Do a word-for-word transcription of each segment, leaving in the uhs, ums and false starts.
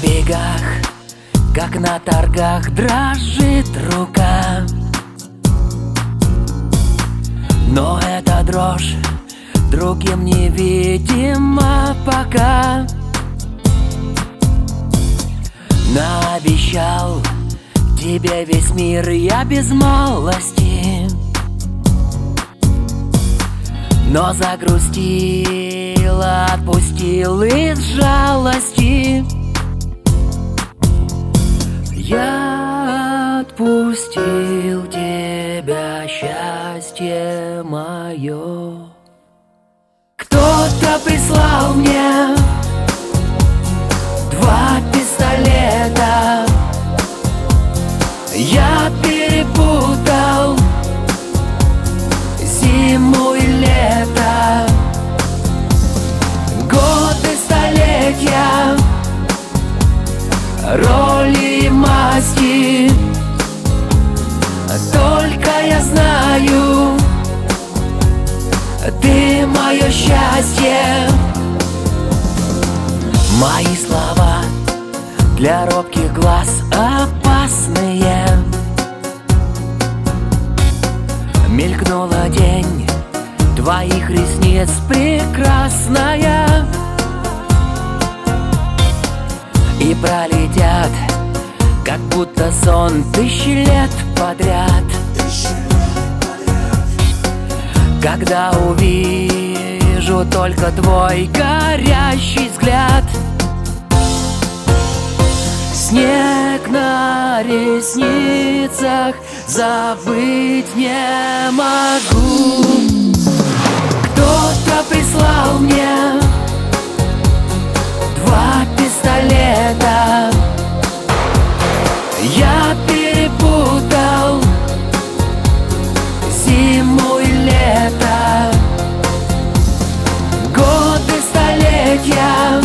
бегах, как на торгах, дрожит рука. Но эта дрожь другим невидима пока. Наобещал тебе весь мир я без малости, но загрустил, отпустил из жалости. Я отпустил тебя, счастье мое. Кто-то прислал мне два пистолета. Я перепутал зиму и лето, годы, столетия, роли и масти. Только я знаю, ты мое счастье. Мои слова для робких глаз опасные. Мелькнула тень твоих ресниц прекрасная, и пролетят, как будто сон, тысячи лет подряд. Когда увижу только твой горящий взгляд. Снег на ресницах забыть не могу. Кто-то прислал мне два пистолета. Я перепутал зиму и лето, годы, столетия,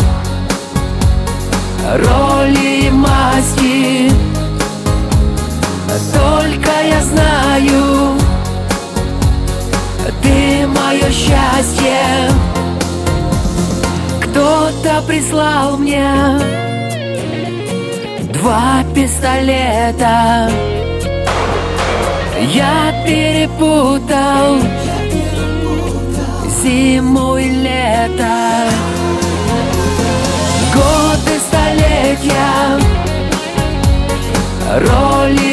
роли и масти. Только я знаю, ты мое счастье. Кто-то прислал мне два пистолета. Я перепутал зиму и лето, годы, столетия, роли